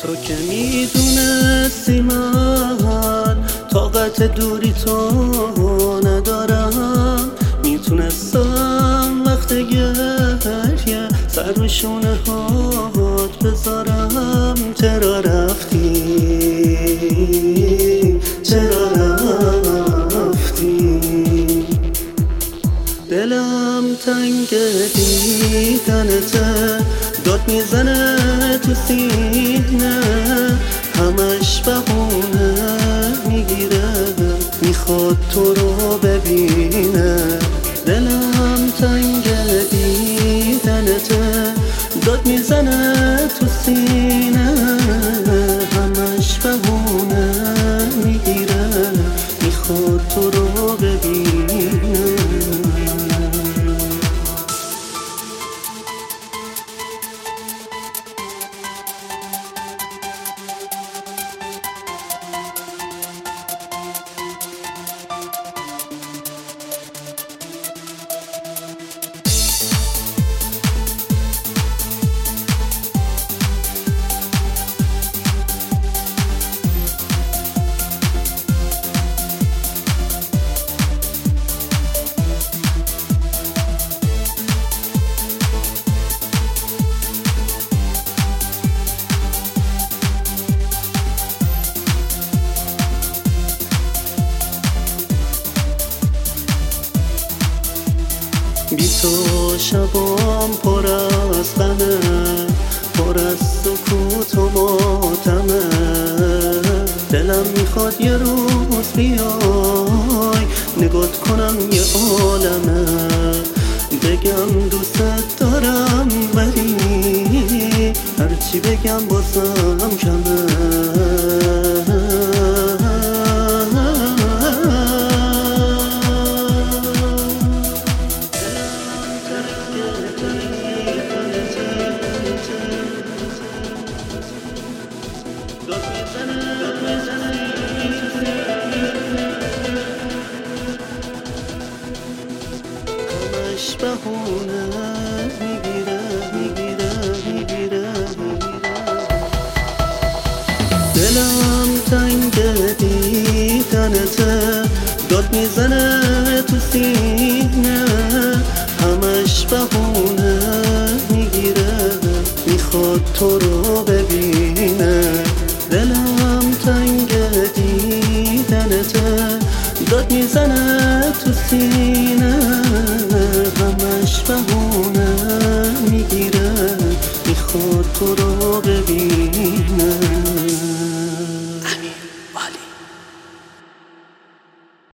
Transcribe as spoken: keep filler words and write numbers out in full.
تو که میدونستی من طاقت دوری تو ندارم، میتونستم وقت گریه سر به شونه هات بذارم. چرا رفتی؟ چرا رفتی؟ دلم تنگ دیدنته، داد میزنه تو سینه، همش بهونه میگیره میخواد تو رو ببینه. دلم تنگ دیدنته، داد میزنه تو سینه، همش بهونه میگیره میخواد تو رو ببینه. بی تو شبام پر از غمه، پر از سکوت و ماتمه. دلم میخواد یه روز بیای نگات کنم یه عالمه، بگم دوست دارم ولی هرچی بگم بازم کمه. همش بهونه میگیره میگیره میگیره دلم تنگ دیدنته، داد میزنه تو سینه، همش بهونه میگیره میخواد تو رو ببینه. دلم تنگ دیدنته، داد میزنه تو سینه، همش بهونه میگیره میخواد تو رو ببینه.